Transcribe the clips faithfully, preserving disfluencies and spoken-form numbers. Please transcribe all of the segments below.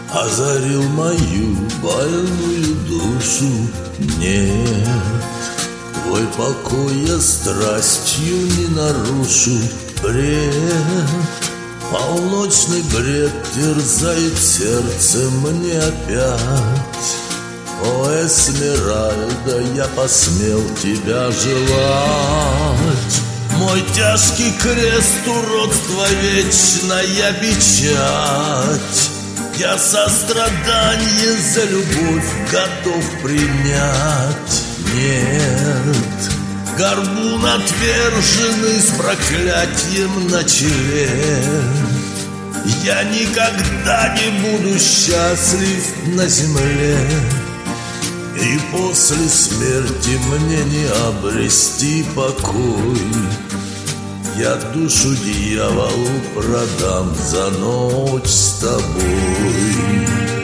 озарил мою больную душу. Нет, твой покой я страстью не нарушу. Бред, полночный бред терзает сердце мне опять. О, Эсмеральда, я посмел тебя желать. Мой тяжкий крест, уродство, вечная печать. Я сострадание за любовь готов принять. Нет, горбун отверженный с проклятием на челе. Я никогда не буду счастлив на земле. И после смерти мне не обрести покой. Я душу дьяволу продам за ночь с тобой.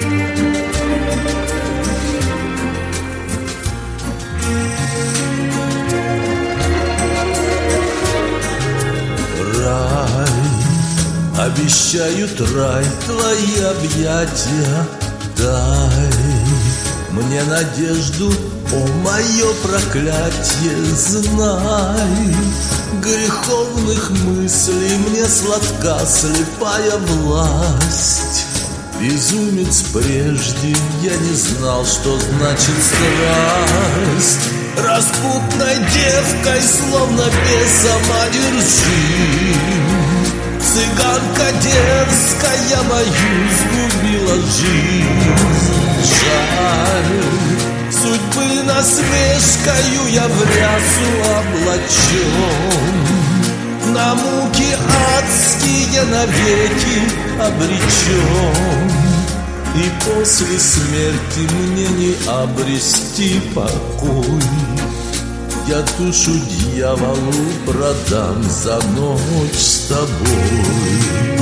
Рай, обещают рай, твои объятия дай мне надежду, о, мое проклятие, знай. Греховных мыслей мне сладка слепая власть. Безумец прежде, я не знал, что значит страсть. Распутной девкой, словно бесом одержим. Цыганка дерзкая мою сгубила жизнь. Жаль, судьбы насмешкою я в рясу облачен. На муки адские навеки обречен. И после смерти мне не обрести покой. Я душу дьяволу продам за ночь с тобой.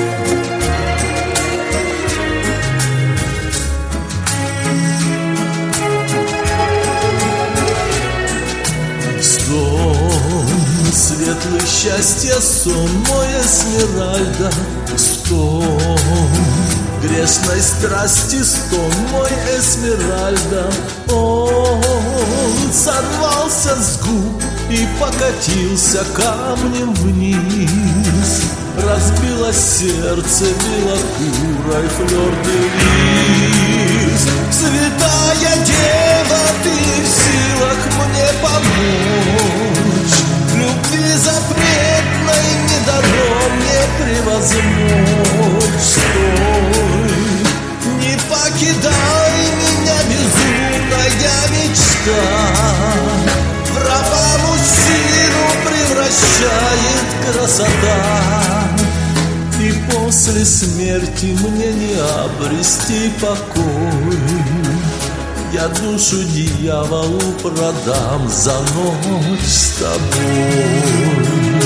Светлый счастье сон, мой Эсмеральда, стон. Грешной страсти стон, мой Эсмеральда. Он сорвался с губ и покатился камнем вниз. Разбило сердце белокурой флёр де лис. Святая дева, ты в силах мне помочь. Любви запретной не дано мне превозмочь. Стой, не покидай меня, безумная мечта. В раба мужчину превращает красота. И после смерти мне не обрести покой. Я душу дьяволу продам за ночь с тобой.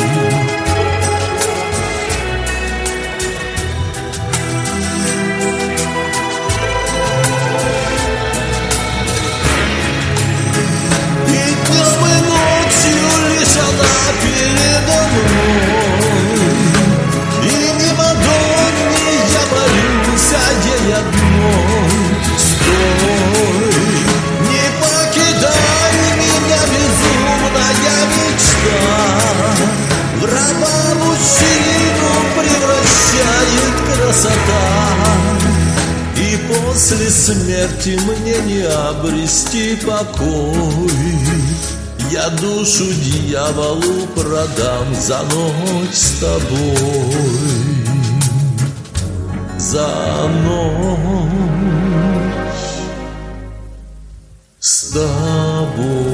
И днем и ночью лишь она передо мной. И не Мадонне я молюсь, а ей одной. Стой, не покидай меня, безумная мечта. В раба мужчину превращает красота. И после смерти мне не обрести покой. Я душу дьяволу продам за ночь с тобой. За ночь с тобой.